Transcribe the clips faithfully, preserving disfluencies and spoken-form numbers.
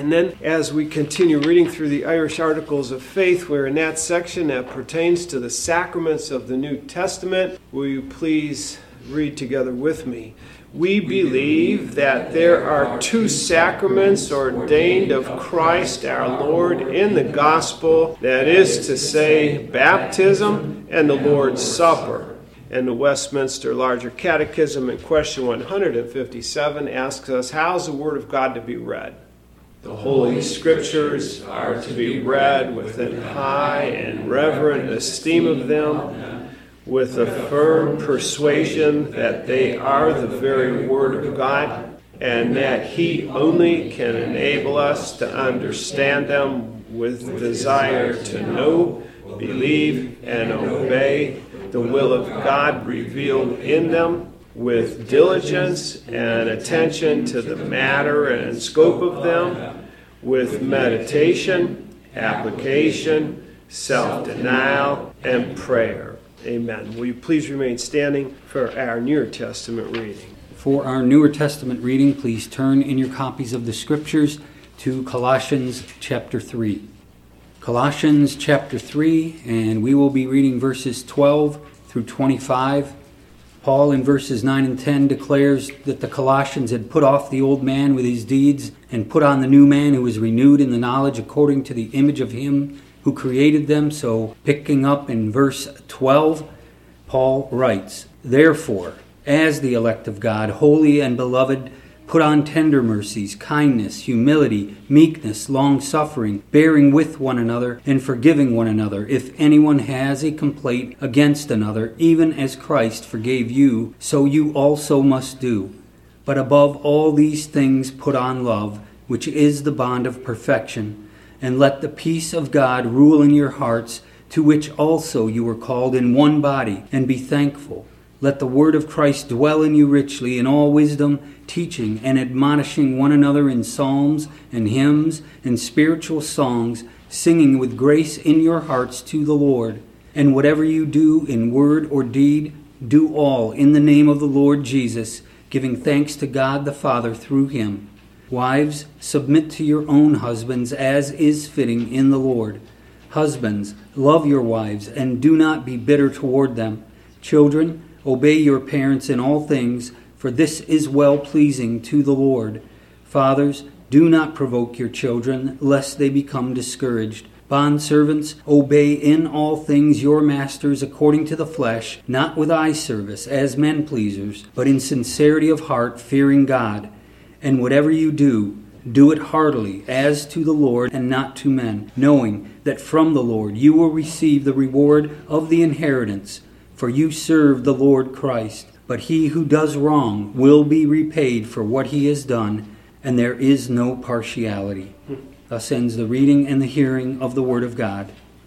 And then as we continue reading through the Irish Articles of Faith, we're in that section that pertains to the sacraments of the New Testament. Will you please read together with me? We believe that there are two sacraments ordained of Christ our Lord in the gospel, that is to say, baptism and the Lord's Supper. And the Westminster Larger Catechism in question one hundred fifty-seven asks us, how is the Word of God to be read? The Holy Scriptures are to be read with an high and reverent esteem of them, with a firm persuasion that they are the very Word of God, and that He only can enable us to understand them with desire to know, believe, and obey the will of God revealed in them, with diligence and attention to the matter and scope of them, with meditation, application, self-denial, and prayer. Amen. Will you please remain standing for our Newer Testament reading? For our Newer Testament reading, please turn in your copies of the Scriptures to Colossians chapter three. Colossians chapter three, and we will be reading verses twelve through twenty-five. Paul in verses nine and ten declares that the Colossians had put off the old man with his deeds and put on the new man who was renewed in the knowledge according to the image of him who created them. So picking up in verse twelve, Paul writes, Therefore, as the elect of God, holy and beloved, put on tender mercies, kindness, humility, meekness, long-suffering, bearing with one another and forgiving one another. If anyone has a complaint against another, even as Christ forgave you, so you also must do. But above all these things put on love, which is the bond of perfection. And let the peace of God rule in your hearts, to which also you were called in one body, and be thankful. Let the word of Christ dwell in you richly in all wisdom, teaching and admonishing one another in psalms and hymns and spiritual songs, singing with grace in your hearts to the Lord. And whatever you do in word or deed, do all in the name of the Lord Jesus, giving thanks to God the Father through him. Wives, submit to your own husbands as is fitting in the Lord. Husbands, love your wives and do not be bitter toward them. Children, obey your parents in all things, for this is well-pleasing to the Lord. Fathers, do not provoke your children, lest they become discouraged. Bondservants, obey in all things your masters according to the flesh, not with eye service as men-pleasers, but in sincerity of heart, fearing God. And whatever you do, do it heartily, as to the Lord and not to men, knowing that from the Lord you will receive the reward of the inheritance. For you serve the Lord Christ, but he who does wrong will be repaid for what he has done, and there is no partiality. Thus ends the reading and the hearing of the Word of God.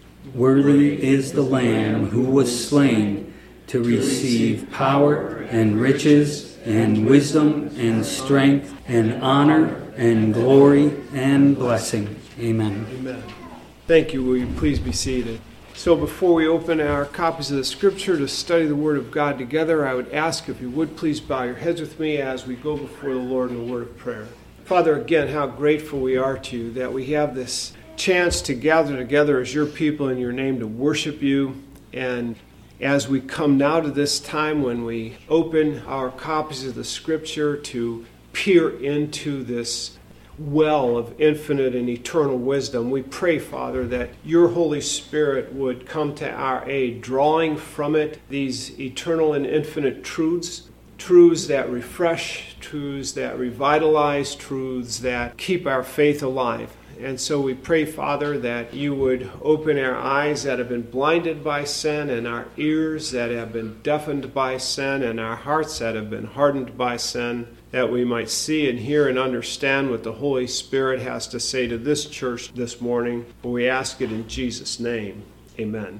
Worthy is the Lamb who was slain to receive power and riches and wisdom and strength and honor and glory and blessing. Amen. Amen. Thank you. Will you please be seated? So before we open our copies of the Scripture to study the Word of God together, I would ask if you would please bow your heads with me as we go before the Lord in a word of prayer. Father, again, how grateful we are to you that we have this chance to gather together as your people in your name to worship you. And as we come now to this time when we open our copies of the Scripture to peer into this well of infinite and eternal wisdom, we pray, Father, that your Holy Spirit would come to our aid, drawing from it these eternal and infinite truths, truths that refresh, truths that revitalize, truths that keep our faith alive. And so we pray, Father, that you would open our eyes that have been blinded by sin, and our ears that have been deafened by sin, and our hearts that have been hardened by sin, that we might see and hear and understand what the Holy Spirit has to say to this church this morning. We ask it in Jesus' name. Amen.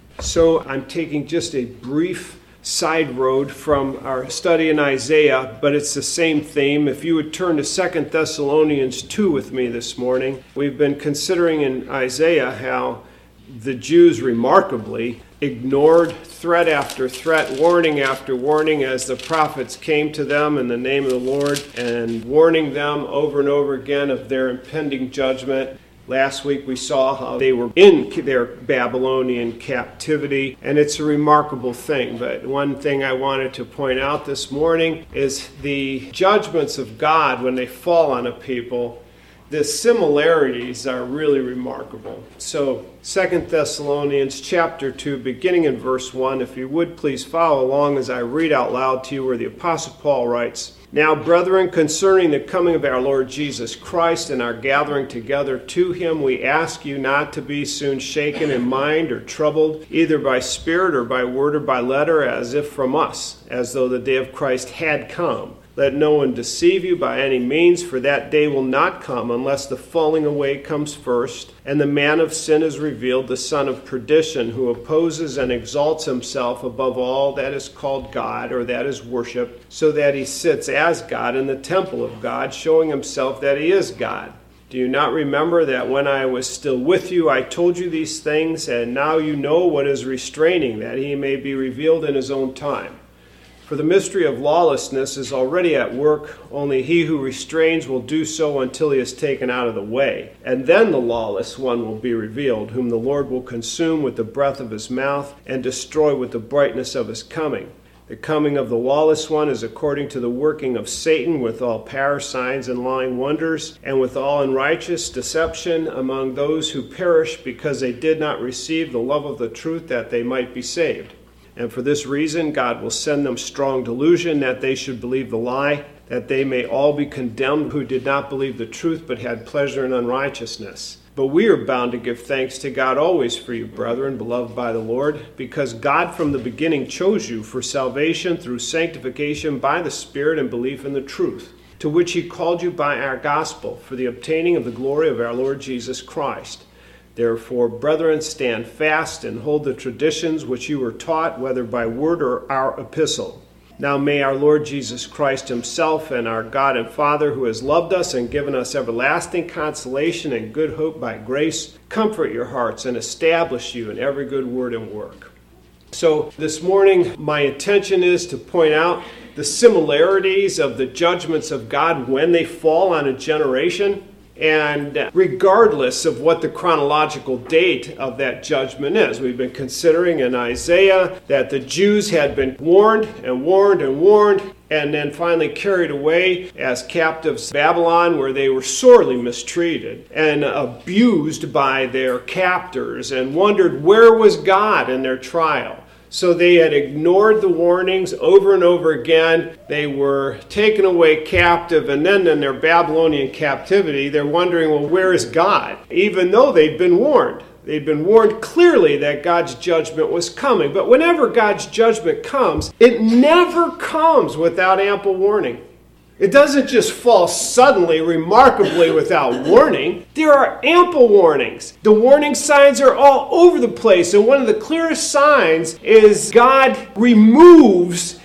So I'm taking just a brief side road from our study in Isaiah, but it's the same theme. If you would turn to Second Thessalonians two with me this morning. We've been considering in Isaiah how the Jews remarkably ignored threat after threat, warning after warning as the prophets came to them in the name of the Lord and warning them over and over again of their impending judgment. Last week we saw how they were in their Babylonian captivity, and it's a remarkable thing. But one thing I wanted to point out this morning is the judgments of God when they fall on a people. The similarities are really remarkable. So Second Thessalonians chapter two, beginning in verse one, if you would please follow along as I read out loud to you where the Apostle Paul writes, "Now, brethren, concerning the coming of our Lord Jesus Christ and our gathering together to him, we ask you not to be soon shaken in mind or troubled, either by spirit or by word or by letter, as if from us, as though the day of Christ had come. Let no one deceive you by any means, for that day will not come unless the falling away comes first, and the man of sin is revealed, the son of perdition, who opposes and exalts himself above all that is called God or that is worshipped, so that he sits as God in the temple of God, showing himself that he is God. Do you not remember that when I was still with you, I told you these things, and now you know what is restraining, that he may be revealed in his own time? For the mystery of lawlessness is already at work, only he who restrains will do so until he is taken out of the way. And then the lawless one will be revealed, whom the Lord will consume with the breath of his mouth and destroy with the brightness of his coming. The coming of the lawless one is according to the working of Satan, with all power, signs, and lying wonders, and with all unrighteous deception among those who perish, because they did not receive the love of the truth, that they might be saved. And for this reason, God will send them strong delusion, that they should believe the lie, that they may all be condemned who did not believe the truth, but had pleasure in unrighteousness. But we are bound to give thanks to God always for you, brethren, beloved by the Lord, because God from the beginning chose you for salvation through sanctification by the Spirit and belief in the truth, to which he called you by our gospel, for the obtaining of the glory of our Lord Jesus Christ. Therefore, brethren, stand fast and hold the traditions which you were taught, whether by word or our epistle. Now may our Lord Jesus Christ himself and our God and Father, who has loved us and given us everlasting consolation and good hope by grace, comfort your hearts and establish you in every good word and work." So this morning, my intention is to point out the similarities of the judgments of God when they fall on a generation. And regardless of what the chronological date of that judgment is, we've been considering in Isaiah that the Jews had been warned and warned and warned, and then finally carried away as captives to Babylon, where they were sorely mistreated and abused by their captors, and wondered where was God in their trial. So they had ignored the warnings over and over again. They were taken away captive, and then in their Babylonian captivity, they're wondering, well, where is God? Even though they'd been warned. They'd been warned clearly that God's judgment was coming. But whenever God's judgment comes, it never comes without ample warning. It doesn't just fall suddenly, remarkably, without warning. There are ample warnings. The warning signs are all over the place. And one of the clearest signs is God removes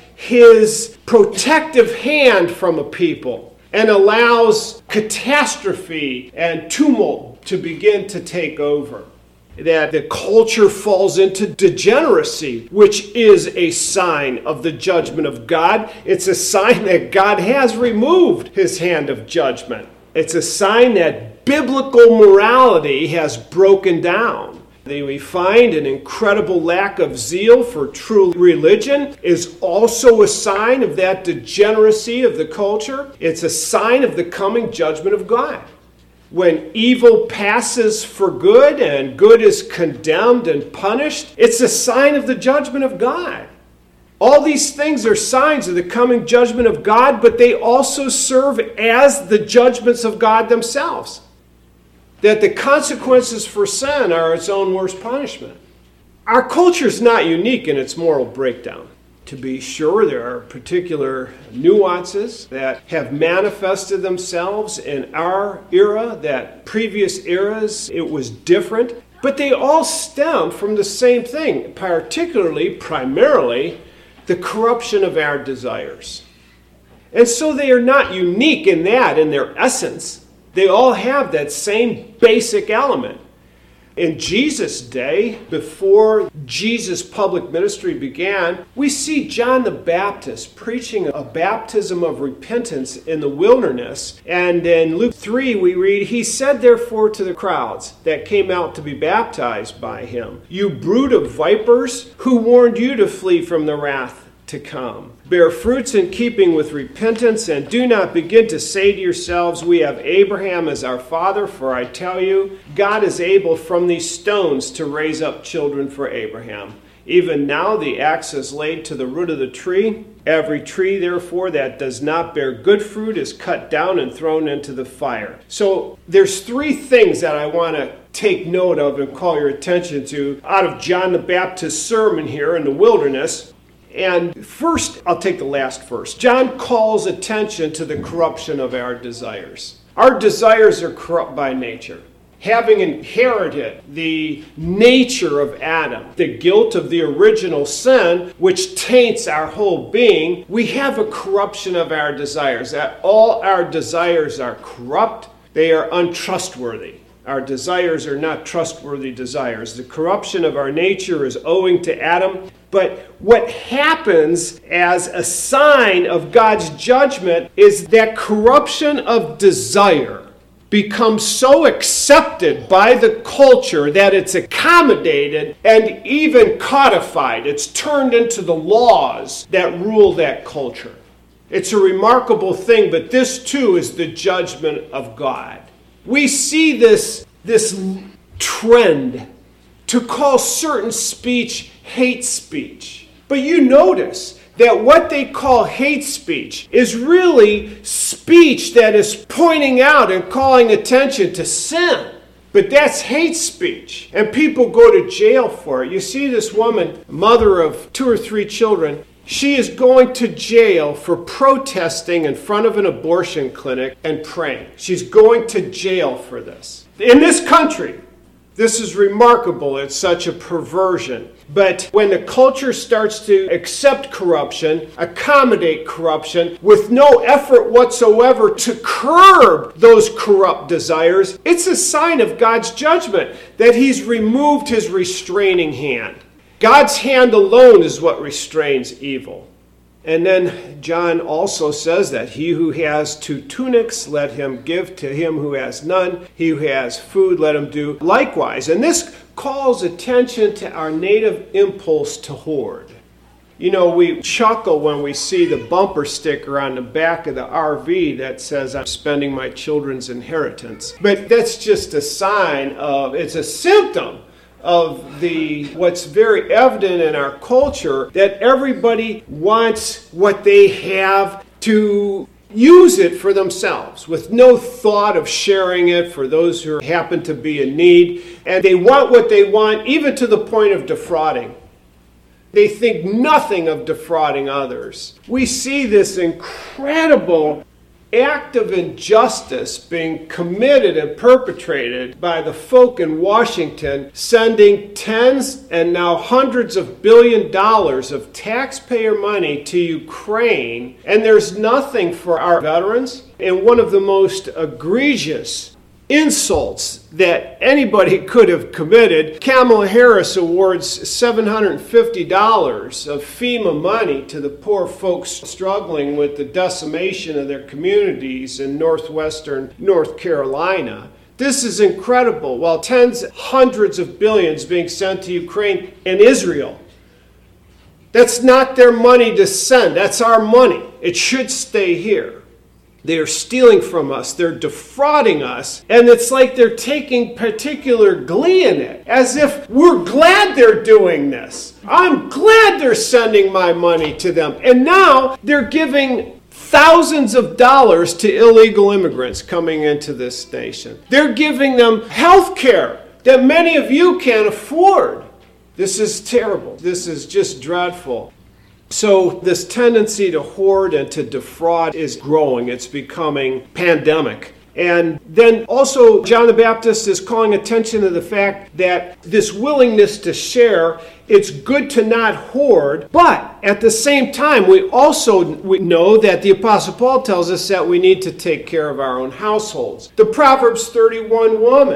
his protective hand from a people and allows catastrophe and tumult to begin to take over. That the culture falls into degeneracy, which is a sign of the judgment of God. It's a sign that God has removed his hand of judgment. It's a sign that biblical morality has broken down. We find an incredible lack of zeal for true religion is also a sign of that degeneracy of the culture. It's a sign of the coming judgment of God. When evil passes for good and good is condemned and punished, it's a sign of the judgment of God. All these things are signs of the coming judgment of God, but they also serve as the judgments of God themselves. That the consequences for sin are its own worst punishment. Our culture is not unique in its moral breakdown. To be sure, there are particular nuances that have manifested themselves in our era, that previous eras it was different, but they all stem from the same thing, particularly, primarily, the corruption of our desires. And so they are not unique in that, in their essence. They all have that same basic element. In Jesus' day, before Jesus' public ministry began, we see John the Baptist preaching a baptism of repentance in the wilderness. And in Luke three, we read, "He said therefore to the crowds that came out to be baptized by him, 'You brood of vipers, who warned you to flee from the wrath to come? Bear fruits in keeping with repentance, and do not begin to say to yourselves, we have Abraham as our father, for I tell you, God is able from these stones to raise up children for Abraham. Even now the axe is laid to the root of the tree. Every tree, therefore, that does not bear good fruit is cut down and thrown into the fire.'" So there's three things that I want to take note of and call your attention to out of John the Baptist's sermon here in the wilderness. And first, I'll take the last first. John calls attention to the corruption of our desires. Our desires are corrupt by nature. Having inherited the nature of Adam, the guilt of the original sin, which taints our whole being, we have a corruption of our desires. That all our desires are corrupt. They are untrustworthy. Our desires are not trustworthy desires. The corruption of our nature is owing to Adam. But what happens as a sign of God's judgment is that corruption of desire becomes so accepted by the culture that it's accommodated and even codified. It's turned into the laws that rule that culture. It's a remarkable thing, but this too is the judgment of God. We see this, this trend to call certain speech hate speech. But you notice that what they call hate speech is really speech that is pointing out and calling attention to sin. But that's hate speech. And people go to jail for it. You see this woman, mother of two or three children, she is going to jail for protesting in front of an abortion clinic and praying. She's going to jail for this. In this country, this is remarkable. It's such a perversion. But when the culture starts to accept corruption, accommodate corruption, with no effort whatsoever to curb those corrupt desires, it's a sign of God's judgment that He's removed His restraining hand. God's hand alone is what restrains evil. And then John also says that he who has two tunics, let him give to him who has none. He who has food, let him do likewise. And this calls attention to our native impulse to hoard. You know, we chuckle when we see the bumper sticker on the back of the R V that says, "I'm spending my children's inheritance." But that's just a sign of, it's a symptom of the what's very evident in our culture, that everybody wants what they have to use it for themselves with no thought of sharing it for those who happen to be in need. And they want what they want, even to the point of defrauding. They think nothing of defrauding others. We see this incredible act of injustice being committed and perpetrated by the folk in Washington, sending tens and now hundreds of billion dollars of taxpayer money to Ukraine, and there's nothing for our veterans. And one of the most egregious insults that anybody could have committed, Kamala Harris awards seven hundred fifty dollars of FEMA money to the poor folks struggling with the decimation of their communities in northwestern North Carolina. This is incredible. While tens, hundreds of billions being sent to Ukraine and Israel. That's not their money to send. That's our money. It should stay here. They are stealing from us. They're defrauding us. And it's like they're taking particular glee in it, as if we're glad they're doing this. I'm glad they're sending my money to them. And now they're giving thousands of dollars to illegal immigrants coming into this nation. They're giving them health care that many of you can't afford. This is terrible. This is just dreadful. So this tendency to hoard and to defraud is growing. It's becoming pandemic. And then also John the Baptist is calling attention to the fact that this willingness to share, it's good to not hoard, but at the same time we also we know that the Apostle Paul tells us that we need to take care of our own households. The Proverbs thirty-one woman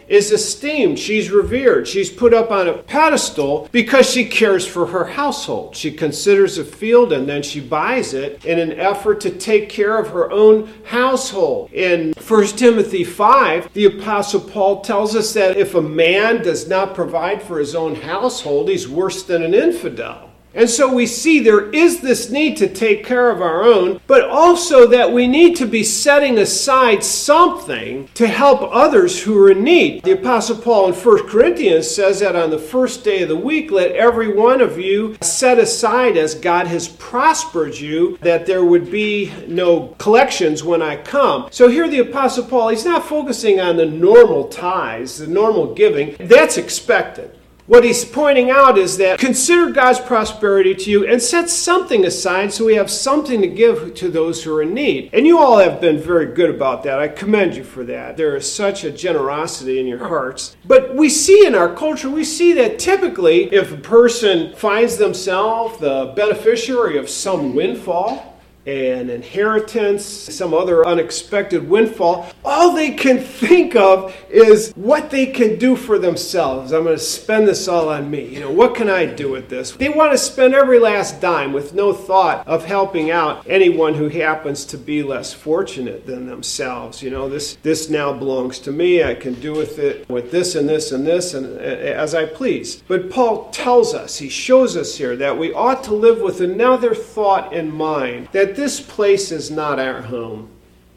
is esteemed. She's revered. She's put up on a pedestal because she cares for her household. She considers a field and then she buys it in an effort to take care of her own household. In First Timothy five, the Apostle Paul tells us that if a man does not provide for his own household, he's worse than an infidel. And so we see there is this need to take care of our own, but also that we need to be setting aside something to help others who are in need. The Apostle Paul in First Corinthians says that on the first day of the week, let every one of you set aside as God has prospered you, that there would be no collections when I come. So here the Apostle Paul, he's not focusing on the normal tithes, the normal giving. That's expected. What he's pointing out is that consider God's prosperity to you and set something aside so we have something to give to those who are in need. And you all have been very good about that. I commend you for that. There is such a generosity in your hearts. But we see in our culture, we see that typically if a person finds themselves the beneficiary of some windfall, an inheritance, some other unexpected windfall, all they can think of is what they can do for themselves. I'm going to spend this all on me. You know, what can I do with this? They want to spend every last dime with no thought of helping out anyone who happens to be less fortunate than themselves. You know, this this now belongs to me. I can do with it with this and this and this and as I please. But Paul tells us, he shows us here that we ought to live with another thought in mind, that this place is not our home.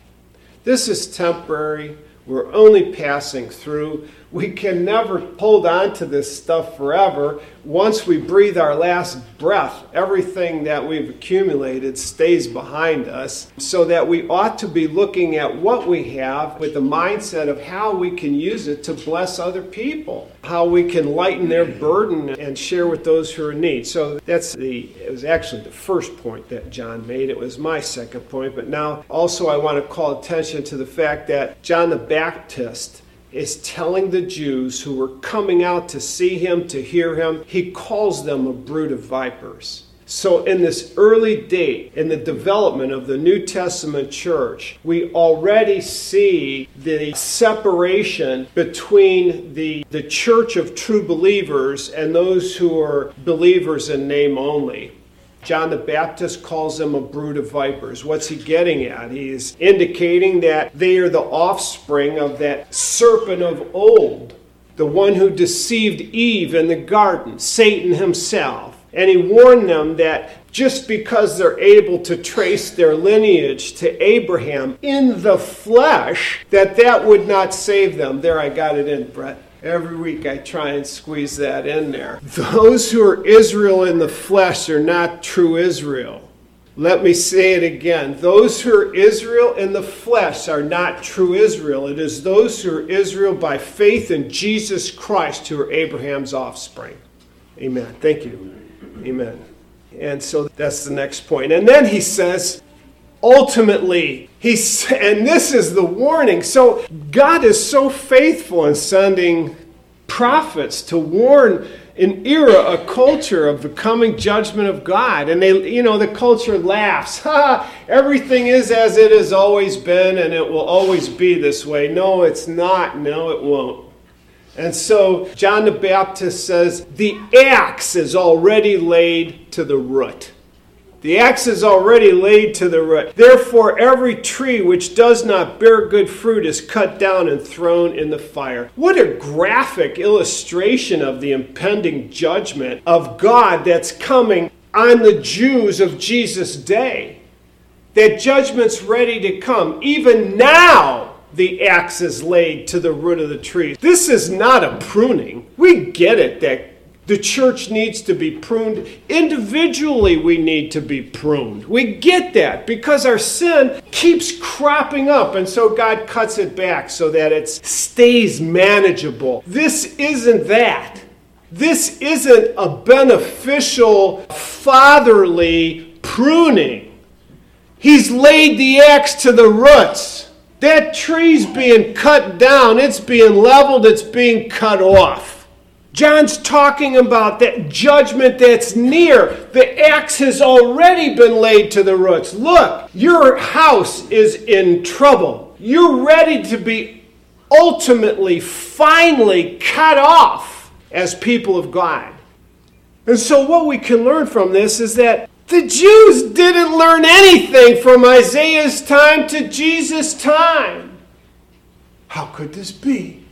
This is temporary. We're only passing through. We can never hold on to this stuff forever. Once we breathe our last breath, everything that we've accumulated stays behind us, so that we ought to be looking at what we have with the mindset of how we can use it to bless other people, how we can lighten their burden and share with those who are in need. So that's the, it was actually the first point that John made. It was my second point, but now also I want to call attention to the fact that John the Baptist is telling the Jews who were coming out to see him, to hear him, he calls them a brood of vipers. So in this early date, in the development of the New Testament church, we already see the separation between the, the church of true believers and those who are believers in name only. John the Baptist calls them a brood of vipers. What's he getting at? He's indicating that they are the offspring of that serpent of old, the one who deceived Eve in the garden, Satan himself. And he warned them that just because they're able to trace their lineage to Abraham in the flesh, that that would not save them. There, I got it in, Brett. Every week I try and squeeze that in there. Those who are Israel in the flesh are not true Israel. Let me say it again. Those who are Israel in the flesh are not true Israel. It is those who are Israel by faith in Jesus Christ who are Abraham's offspring. Amen. Thank you. Amen. And so that's the next point. And then he says, ultimately, he's, and this is the warning. So God is so faithful in sending prophets to warn an era, a culture of the coming judgment of God. And they, you know, the culture laughs. Ha! Everything is as it has always been, and it will always be this way. No, it's not. No, it won't. And so John the Baptist says, the axe is already laid to the root. The axe is already laid to the root. Therefore, every tree which does not bear good fruit is cut down and thrown in the fire. What a graphic illustration of the impending judgment of God that's coming on the Jews of Jesus' day. That judgment's ready to come. Even now, the axe is laid to the root of the tree. This is not a pruning. We get it that the church needs to be pruned. Individually, we need to be pruned. We get that because our sin keeps cropping up, and so God cuts it back so that it stays manageable. This isn't that. This isn't a beneficial, fatherly pruning. He's laid the axe to the roots. That tree's being cut down. It's being leveled. It's being cut off. John's talking about that judgment that's near. The axe has already been laid to the roots. Look, your house is in trouble. You're ready to be ultimately, finally cut off as people of God. And so what we can learn from this is that the Jews didn't learn anything from Isaiah's time to Jesus' time. How could this be?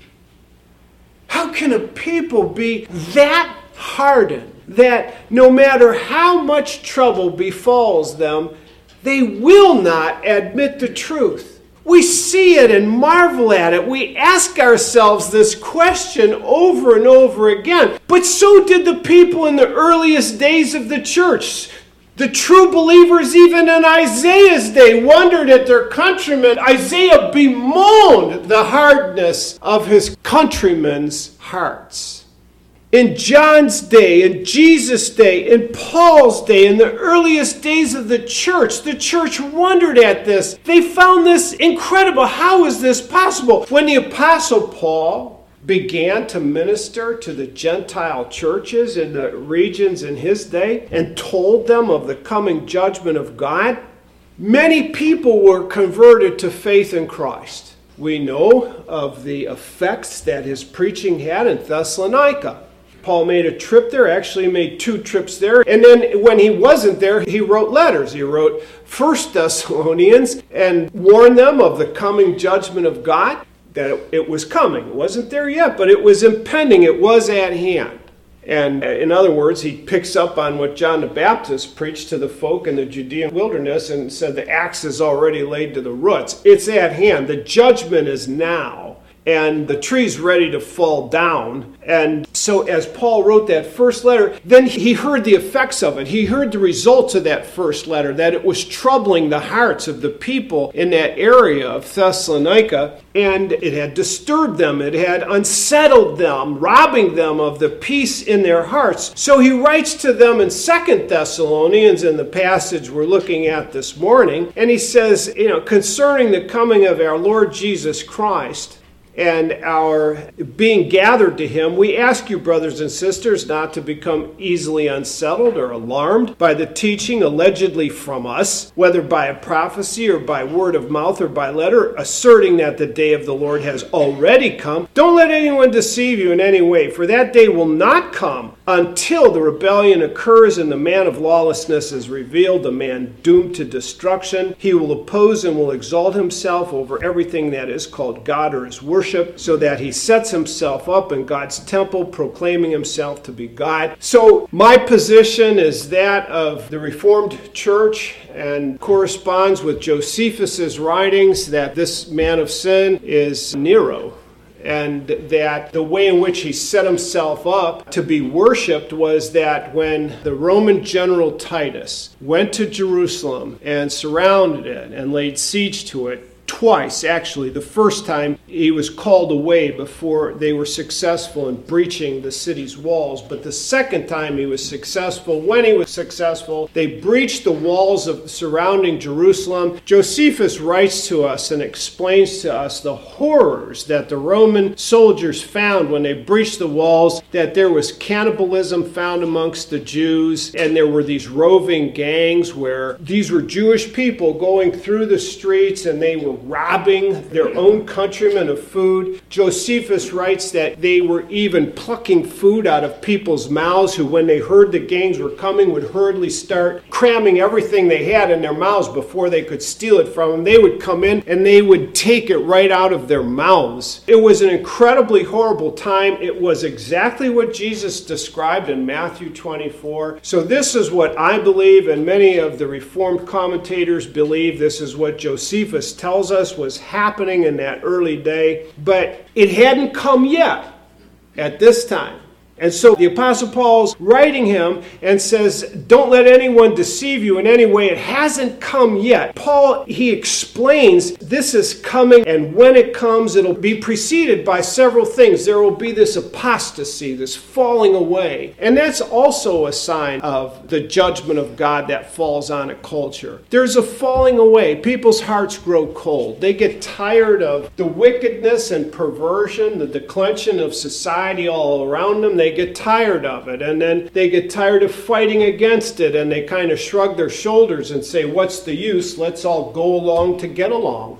How can a people be that hardened that no matter how much trouble befalls them, they will not admit the truth? We see it and marvel at it. We ask ourselves this question over and over again. But so did the people in the earliest days of the church. The true believers, even in Isaiah's day, wondered at their countrymen. Isaiah bemoaned the hardness of his countrymen's hearts. In John's day, in Jesus' day, in Paul's day, in the earliest days of the church, the church wondered at this. They found this incredible. How is this possible? When the Apostle Paul began to minister to the Gentile churches in the regions in his day and told them of the coming judgment of God, many people were converted to faith in Christ. We know of the effects that his preaching had in Thessalonica. Paul made a trip there, actually made two trips there. And then when he wasn't there, he wrote letters. He wrote First Thessalonians and warned them of the coming judgment of God, that it was coming. It wasn't there yet, but it was impending. It was at hand. And in other words, he picks up on what John the Baptist preached to the folk in the Judean wilderness and said the axe is already laid to the roots. It's at hand. The judgment is now. And the tree's ready to fall down. And so as Paul wrote that first letter, then he heard the effects of it. He heard the results of that first letter, that it was troubling the hearts of the people in that area of Thessalonica. And it had disturbed them. It had unsettled them, robbing them of the peace in their hearts. So he writes to them in Second Thessalonians, in the passage we're looking at this morning. And he says, you know, concerning the coming of our Lord Jesus Christ, and our being gathered to him, we ask you, brothers and sisters, not to become easily unsettled or alarmed by the teaching allegedly from us, whether by a prophecy or by word of mouth or by letter, asserting that the day of the Lord has already come. Don't let anyone deceive you in any way, for that day will not come until the rebellion occurs and the man of lawlessness is revealed, the man doomed to destruction. He will oppose and will exalt himself over everything that is called God or his worship, so that he sets himself up in God's temple, proclaiming himself to be God. So my position is that of the Reformed Church and corresponds with Josephus's writings that this man of sin is Nero, and that the way in which he set himself up to be worshipped was that when the Roman general Titus went to Jerusalem and surrounded it and laid siege to it, twice, actually. The first time he was called away before they were successful in breaching the city's walls. But the second time he was successful, when he was successful, they breached the walls of surrounding Jerusalem. Josephus writes to us and explains to us the horrors that the Roman soldiers found when they breached the walls, that there was cannibalism found amongst the Jews, and there were these roving gangs where these were Jewish people going through the streets and they were robbing their own countrymen of food. Josephus writes that they were even plucking food out of people's mouths, who when they heard the gangs were coming would hurriedly start cramming everything they had in their mouths before they could steal it from them. They would come in and they would take it right out of their mouths. It was an incredibly horrible time. It was exactly what Jesus described in Matthew twenty-four. So this is what I believe, and many of the Reformed commentators believe. This is what Josephus tells us was happening in that early day, but it hadn't come yet at this time. And so the Apostle Paul's writing him and says, don't let anyone deceive you in any way. It hasn't come yet. Paul, he explains this is coming, and when it comes, it'll be preceded by several things. There will be this apostasy, this falling away. And that's also a sign of the judgment of God that falls on a culture. There's a falling away. People's hearts grow cold. They get tired of the wickedness and perversion, the declension of society all around them. They get tired of it, and then they get tired of fighting against it, and they kind of shrug their shoulders and say, what's the use? Let's all go along to get along.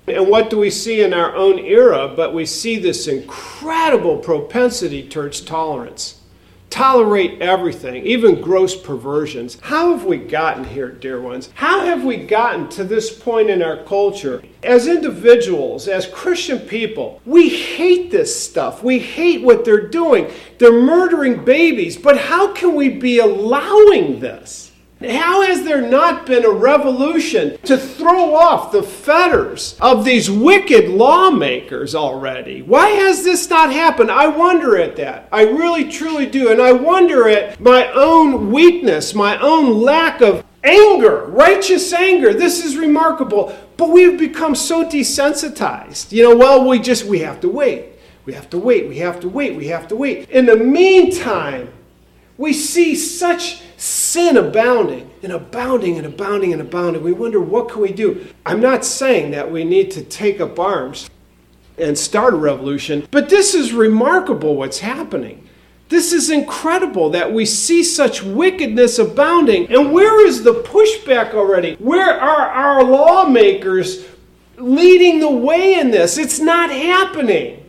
And what do we see in our own era? But we see this incredible propensity towards tolerance. Tolerate everything, even gross perversions. How have we gotten here, dear ones? How have we gotten to this point in our culture? As individuals, as Christian people, we hate this stuff. We hate what they're doing. They're murdering babies, but how can we be allowing this? How has there not been a revolution to throw off the fetters of these wicked lawmakers already? Why has this not happened? I wonder at that. I really, truly do. And I wonder at my own weakness, my own lack of anger, righteous anger. This is remarkable. But we've become so desensitized. You know, well, we just, we have to wait. We have to wait. We have to wait. We have to wait. In the meantime, we see such sin abounding and abounding and abounding and abounding. We wonder, what can we do? I'm not saying that we need to take up arms and start a revolution, but this is remarkable what's happening. This is incredible that we see such wickedness abounding. And where is the pushback already? Where are our lawmakers leading the way in this? It's not happening.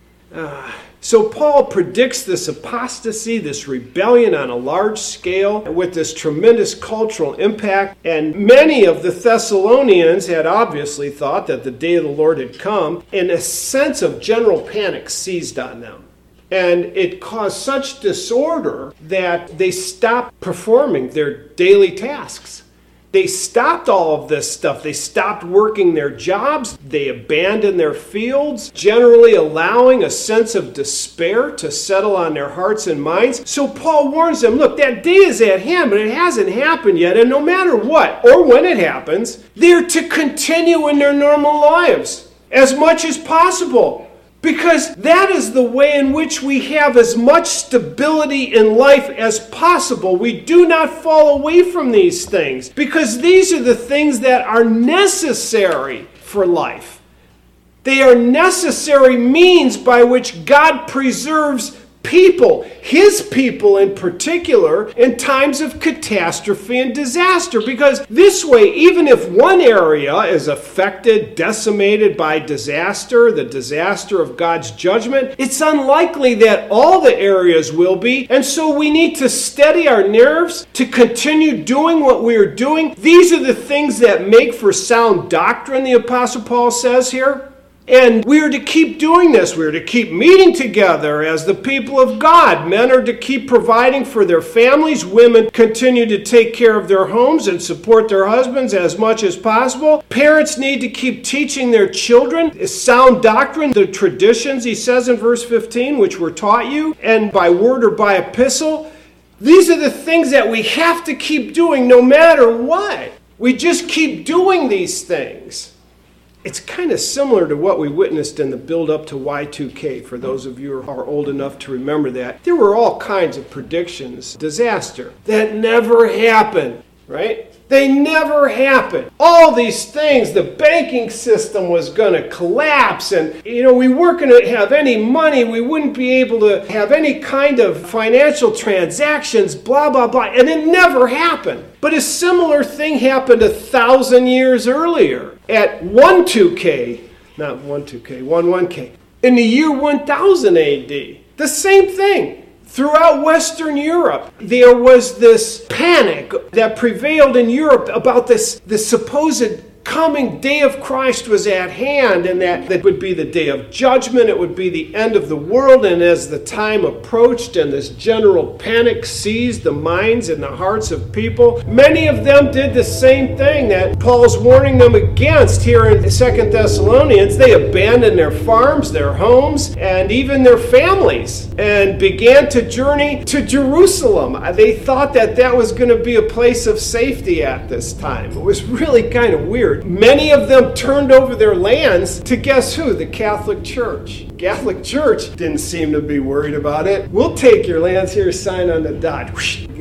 Uh, So Paul predicts this apostasy, this rebellion on a large scale with this tremendous cultural impact. And many of the Thessalonians had obviously thought that the day of the Lord had come, and a sense of general panic seized on them. And it caused such disorder that they stopped performing their daily tasks. They stopped all of this stuff. They stopped working their jobs. They abandoned their fields, generally allowing a sense of despair to settle on their hearts and minds. So Paul warns them, look, that day is at hand, but it hasn't happened yet. And no matter what, or when it happens, they're to continue in their normal lives as much as possible. Because that is the way in which we have as much stability in life as possible. We do not fall away from these things, because these are the things that are necessary for life. They are necessary means by which God preserves people, his people in particular, in times of catastrophe and disaster. Because this way, even if one area is affected, decimated by disaster, the disaster of God's judgment, it's unlikely that all the areas will be. And so we need to steady our nerves to continue doing what we are doing. These are the things that make for sound doctrine, the Apostle Paul says here. And we are to keep doing this. We are to keep meeting together as the people of God. Men are to keep providing for their families. Women continue to take care of their homes and support their husbands as much as possible. Parents need to keep teaching their children sound doctrine, the traditions, he says in verse fifteen, which were taught you, and by word or by epistle. These are the things that we have to keep doing no matter what. We just keep doing these things. It's kind of similar to what we witnessed in the build-up to Y two K, for those of you who are old enough to remember that. There were all kinds of predictions, disaster, that never happened, right? They never happened. All these things, the banking system was going to collapse, and, you know, we weren't going to have any money. We wouldn't be able to have any kind of financial transactions, blah, blah, blah. And it never happened. But a similar thing happened a thousand years earlier at one two K, not one two K, one one K, in the year one thousand A D. The same thing. Throughout Western Europe, there was this panic that prevailed in Europe about this, this supposed coming day of Christ was at hand, and that, that would be the day of judgment. It would be the end of the world. And as the time approached and this general panic seized the minds and the hearts of people, many of them did the same thing that Paul's warning them against here in Second Thessalonians. They abandoned their farms, their homes, and even their families, and began to journey to Jerusalem. They thought that that was going to be a place of safety at this time. It was really kind of weird. Many of them turned over their lands to, guess who? The Catholic Church. Catholic Church didn't seem to be worried about it. We'll take your lands here, sign on the dot.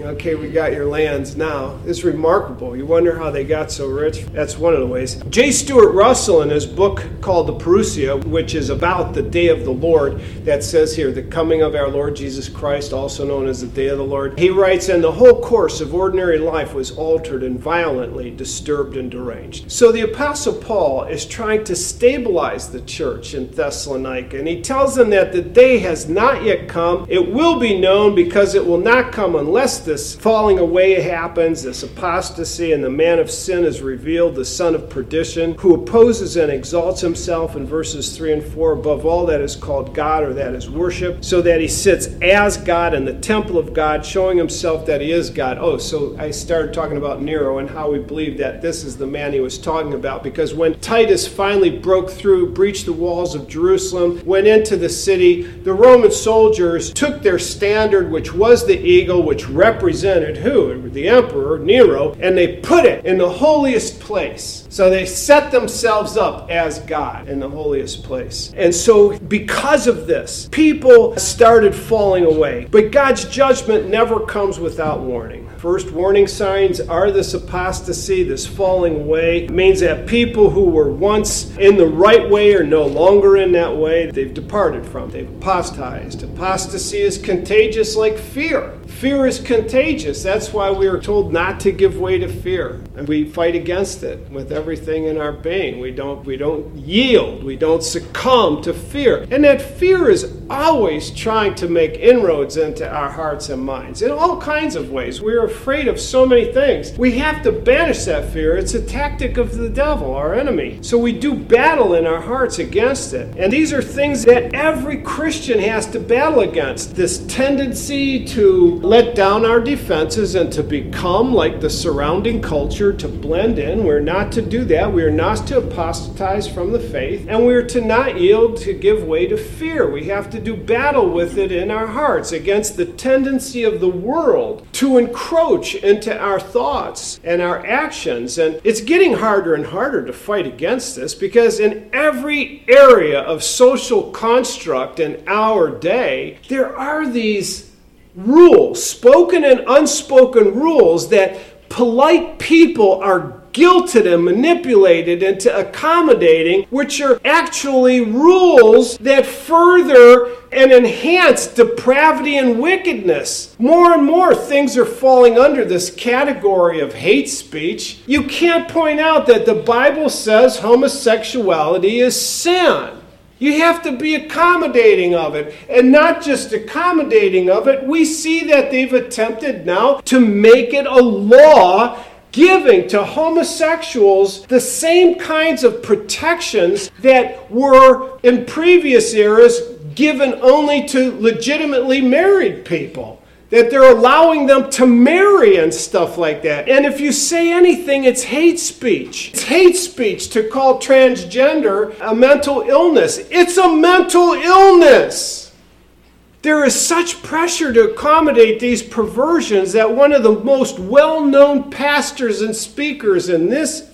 Okay, we got your lands now. It's remarkable. You wonder how they got so rich. That's one of the ways. J. Stuart Russell, in his book called The Parousia, which is about the day of the Lord, that says here, the coming of our Lord Jesus Christ, also known as the day of the Lord. He writes, and the whole course of ordinary life was altered and violently disturbed and deranged. So the Apostle Paul is trying to stabilize the church in Thessalonica, and he tells them that the day has not yet come. It will be known, because it will not come unless this falling away happens, this apostasy, and the man of sin is revealed, the son of perdition, who opposes and exalts himself, in verses three and four, above all that is called God or that is worship, so that he sits as God in the temple of God, showing himself that he is God. Oh, so I started talking about Nero and how we believe that this is the man he was talking about, because when Titus finally broke through, breached the walls of Jerusalem, went into the city, the Roman soldiers took their standard, which was the eagle, which represented who? The emperor, Nero, and they put it in the holiest place. So they set themselves up as God in the holiest place. And so because of this, people started falling away. But God's judgment never comes without warning. First warning signs are this apostasy, this falling away. It means that people who were once in the right way are no longer in that way. They've departed from. They've apostatized. Apostasy is contagious like fear. Fear is contagious. That's why we are told not to give way to fear. And we fight against it with everything in our being. We don't, we don't yield. We don't succumb to fear. And that fear is always trying to make inroads into our hearts and minds in all kinds of ways. We're afraid of so many things. We have to banish that fear. It's a tactic of the devil, our enemy. So we do battle in our hearts against it. And these are things that every Christian has to battle against. This tendency to let down our defenses and to become like the surrounding culture, to blend in. We're not to do that. We are not to apostatize from the faith. And we are to not yield to give way to fear. We have to do battle with it in our hearts against the tendency of the world to encroach into our thoughts and our actions. And it's getting harder and harder to fight against this, because in every area of social construct in our day, there are these rules, spoken and unspoken rules, that polite people are guilted and manipulated into accommodating, which are actually rules that further and enhance depravity and wickedness. More and more things are falling under this category of hate speech. You can't point out that the Bible says homosexuality is sin. You have to be accommodating of it. And not just accommodating of it, we see that they've attempted now to make it a law giving to homosexuals the same kinds of protections that were in previous eras given only to legitimately married people. That they're allowing them to marry and stuff like that. And if you say anything, it's hate speech. It's hate speech to call transgender a mental illness. It's a mental illness. There is such pressure to accommodate these perversions that one of the most well-known pastors and speakers in this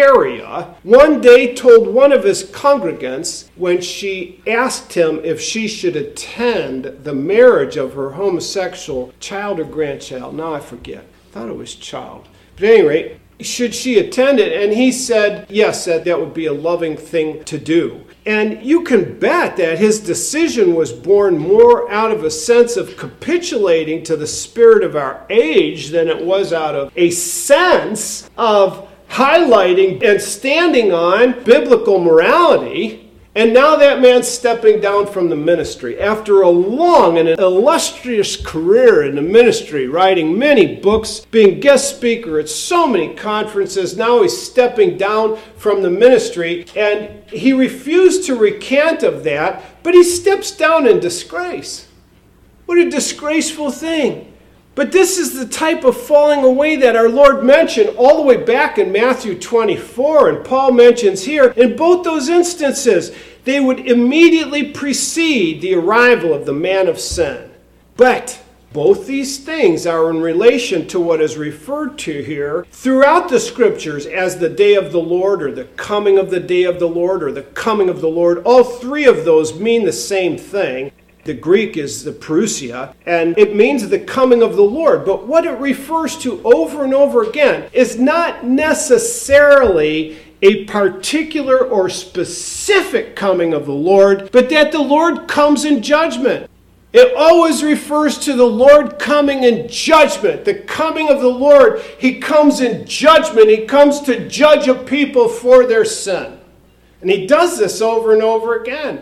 area one day told one of his congregants, when she asked him if she should attend the marriage of her homosexual child or grandchild. Now I forget. I thought it was child. But at any rate, should she attend it? And he said, yes, that, that would be a loving thing to do. And you can bet that his decision was born more out of a sense of capitulating to the spirit of our age than it was out of a sense of highlighting and standing on biblical morality. And now that man's stepping down from the ministry after a long and illustrious career in the ministry, writing many books, being guest speaker at so many conferences. Now he's stepping down from the ministry, and he refused to recant of that, but he steps down in disgrace. What a disgraceful thing. But this is the type of falling away that our Lord mentioned all the way back in Matthew twenty-four, and Paul mentions here. In both those instances, they would immediately precede the arrival of the man of sin. But both these things are in relation to what is referred to here throughout the Scriptures as the day of the Lord, or the coming of the day of the Lord, or the coming of the Lord. All three of those mean the same thing. The Greek is the parousia, and it means the coming of the Lord. But what it refers to over and over again is not necessarily a particular or specific coming of the Lord, but that the Lord comes in judgment. It always refers to the Lord coming in judgment. The coming of the Lord, he comes in judgment. He comes to judge a people for their sin. And he does this over and over again.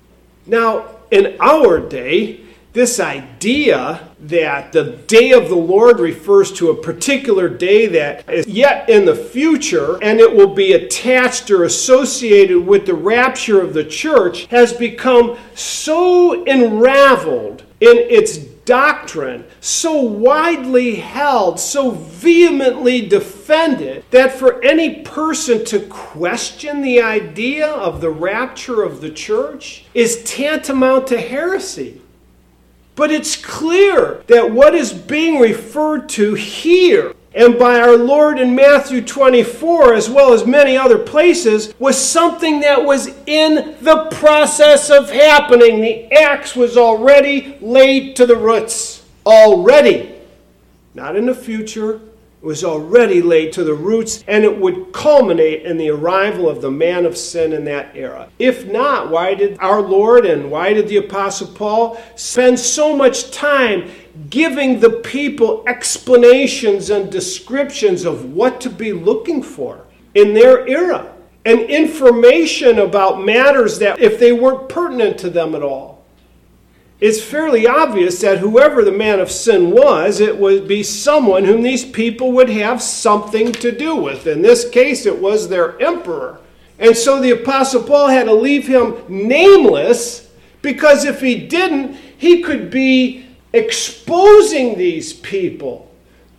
Now, in our day, this idea that the day of the Lord refers to a particular day that is yet in the future and it will be attached or associated with the rapture of the church has become so unraveled in its doctrine, so widely held, so vehemently defended, that for any person to question the idea of the rapture of the church is tantamount to heresy. But it's clear that what is being referred to here and by our Lord in Matthew twenty-four, as well as many other places, was something that was in the process of happening. The axe was already laid to the roots. Already. Not in the future. It was already laid to the roots, and it would culminate in the arrival of the man of sin in that era. If not, why did our Lord and why did the Apostle Paul spend so much time giving the people explanations and descriptions of what to be looking for in their era, and information about matters that if they weren't pertinent to them at all? It's fairly obvious that whoever the man of sin was, it would be someone whom these people would have something to do with. In this case, it was their emperor. And so the Apostle Paul had to leave him nameless, because if he didn't, he could be exposing these people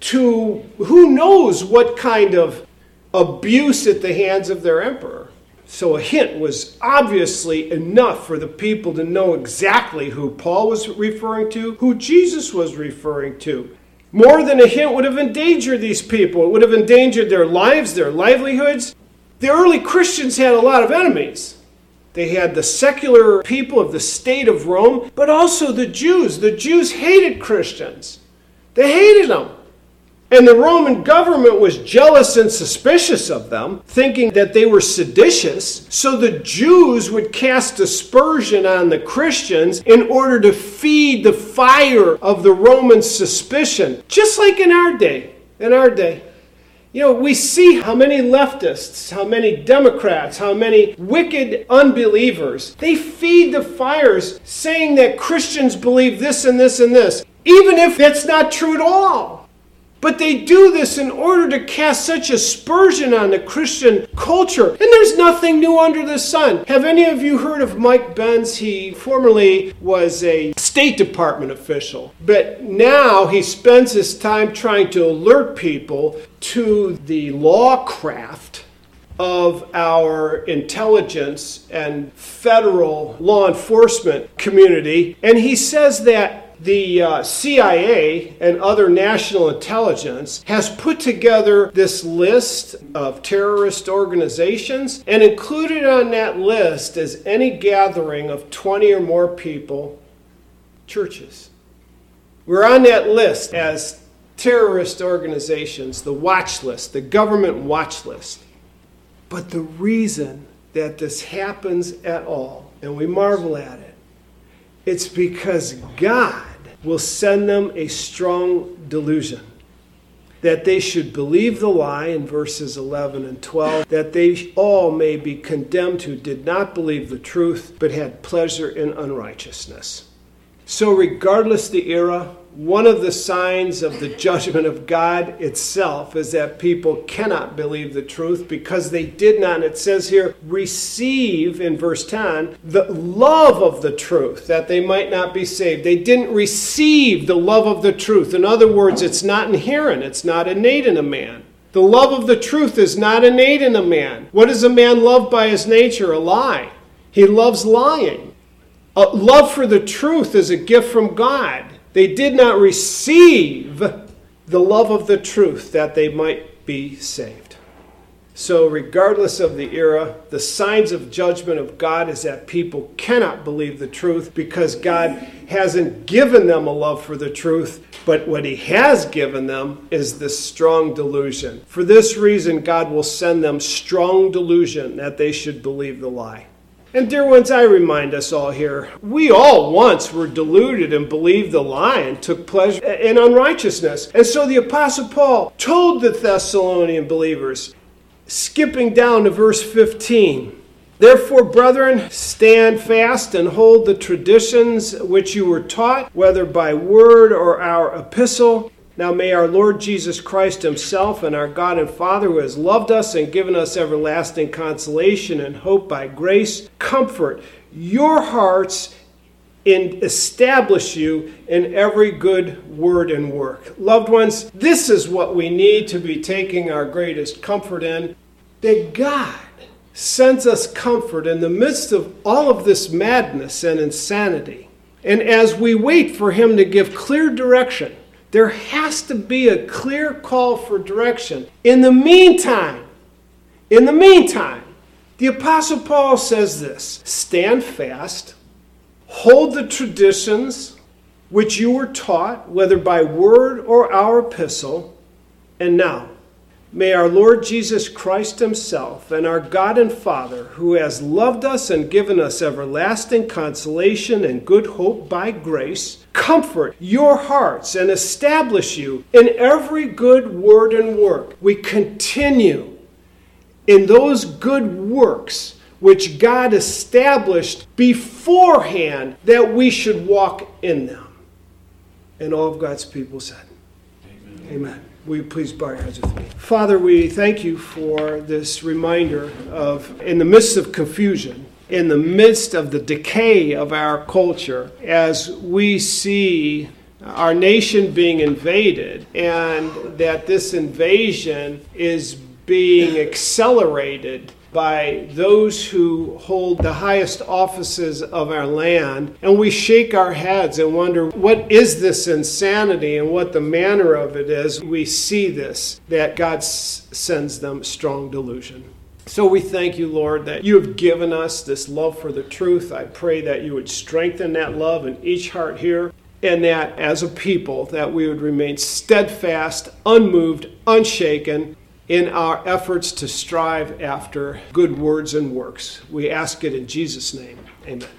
to who knows what kind of abuse at the hands of their emperor. So a hint was obviously enough for the people to know exactly who Paul was referring to, who Jesus was referring to. More than a hint would have endangered these people. It would have endangered their lives, their livelihoods. The early Christians had a lot of enemies. They had the secular people of the state of Rome, but also the Jews. The Jews hated Christians. They hated them. And the Roman government was jealous and suspicious of them, thinking that they were seditious. So the Jews would cast aspersion on the Christians in order to feed the fire of the Roman suspicion. Just like in our day. In our day. You know, we see how many leftists, how many Democrats, how many wicked unbelievers, they feed the fires saying that Christians believe this and this and this, even if that's not true at all. But they do this in order to cast such aspersion on the Christian culture. And there's nothing new under the sun. Have any of you heard of Mike Benz? He formerly was a State Department official. But now he spends his time trying to alert people to the law craft of our intelligence and federal law enforcement community. And he says that the uh, C I A and other national intelligence has put together this list of terrorist organizations, and included on that list is any gathering of twenty or more people, churches. We're on that list as terrorist organizations, the watch list, the government watch list. But the reason that this happens at all, and we marvel at it, it's because God will send them a strong delusion that they should believe the lie in verses eleven and twelve, that they all may be condemned who did not believe the truth but had pleasure in unrighteousness. So regardless the era, one of the signs of the judgment of God itself is that people cannot believe the truth because they did not, and it says here, receive, in verse ten, the love of the truth, that they might not be saved. They didn't receive the love of the truth. In other words, it's not inherent. It's not innate in a man. The love of the truth is not innate in a man. What does a man love by his nature? A lie. He loves lying. A love for the truth is a gift from God. They did not receive the love of the truth that they might be saved. So regardless of the era, the signs of judgment of God is that people cannot believe the truth because God hasn't given them a love for the truth, but what he has given them is this strong delusion. For this reason, God will send them strong delusion that they should believe the lie. And dear ones, I remind us all here, we all once were deluded and believed the lie and took pleasure in unrighteousness. And so the Apostle Paul told the Thessalonian believers, skipping down to verse fifteen, therefore, brethren, stand fast and hold the traditions which you were taught, whether by word or our epistle. Now may our Lord Jesus Christ himself and our God and Father, who has loved us and given us everlasting consolation and hope by grace, comfort your hearts and establish you in every good word and work. Loved ones, this is what we need to be taking our greatest comfort in, that God sends us comfort in the midst of all of this madness and insanity. And as we wait for him to give clear direction, there has to be a clear call for direction. In the meantime, in the meantime, the Apostle Paul says this, stand fast, hold the traditions which you were taught, whether by word or our epistle, and now, may our Lord Jesus Christ himself and our God and Father, who has loved us and given us everlasting consolation and good hope by grace, comfort your hearts and establish you in every good word and work. We continue in those good works which God established beforehand that we should walk in them. And all of God's people said, Amen. Amen. Will you please bow your heads with me? Father, we thank you for this reminder of, in the midst of confusion, in the midst of the decay of our culture, as we see our nation being invaded, and that this invasion is being accelerated by those who hold the highest offices of our land, and we shake our heads and wonder, what is this insanity and what the manner of it is? We see this, that God s- sends them strong delusion. So we thank you, Lord, that you have given us this love for the truth. I pray that you would strengthen that love in each heart here, and that as a people, that we would remain steadfast, unmoved, unshaken, in our efforts to strive after good words and works. We ask it in Jesus' name. Amen.